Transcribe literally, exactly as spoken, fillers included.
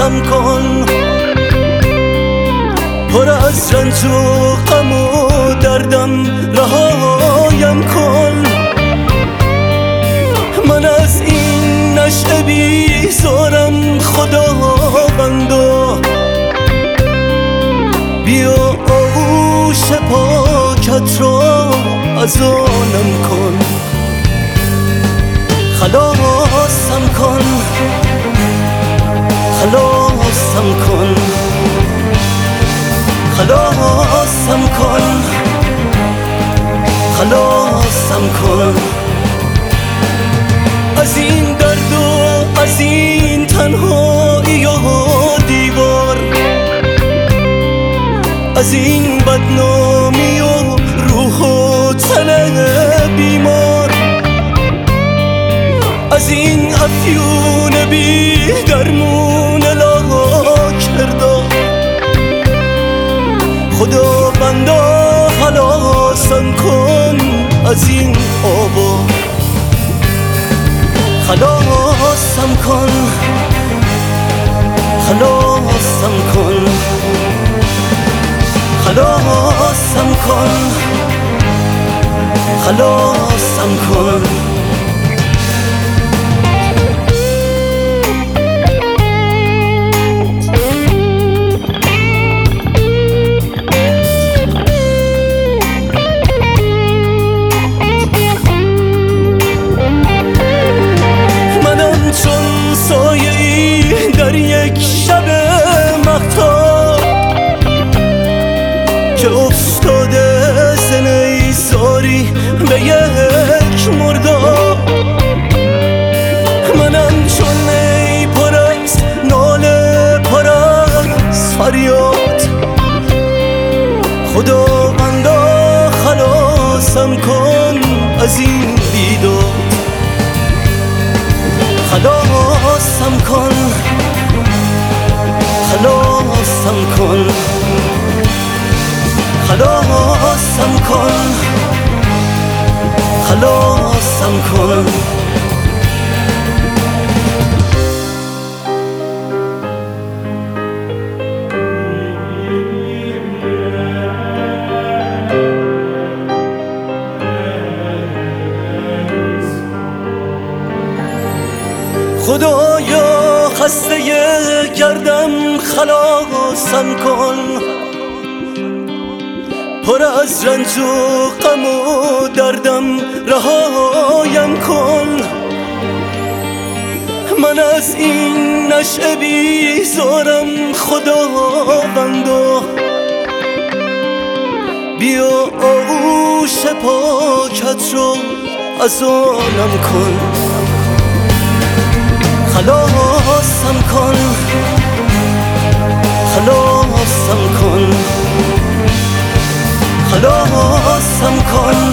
خلاصم کن، پر از رنج و غم و دردم رهایم کن. من از این نشأه بیزارم خداوندا، بیا آغوش پاکت را از آنم کن. خلاصم کن، خلاصم کن، خلاصم کن، خلاصم کن از این درد و از این تنهایی و دیوار، از این بدنامی و روح و تن بیمار، از این افیون بی درمون لا کرده. خداوندا خلاصم کن از این آبا، خلاصم کن، خلاصم کن، خلاصم کن، خلاصم کن. در یک شب مهتاب که افتاده ز نیزاری به یک مرداب، منم چون نی پر از ناله پر از فریاد. خداوندا خلاصم کن از این بیداد، خلاصم کن، خلاصم کن، خلاصم کن، خلاصم کن. خدایا خسته گردم خلاصم کن، پر از رنج و غم و دردم رهایم کن. من از این نشأه بیزارم خداوندا، بیا آغوش پاکت رو از آنم کن. خلاصم کن، خلاصم کن، خلاصم کن،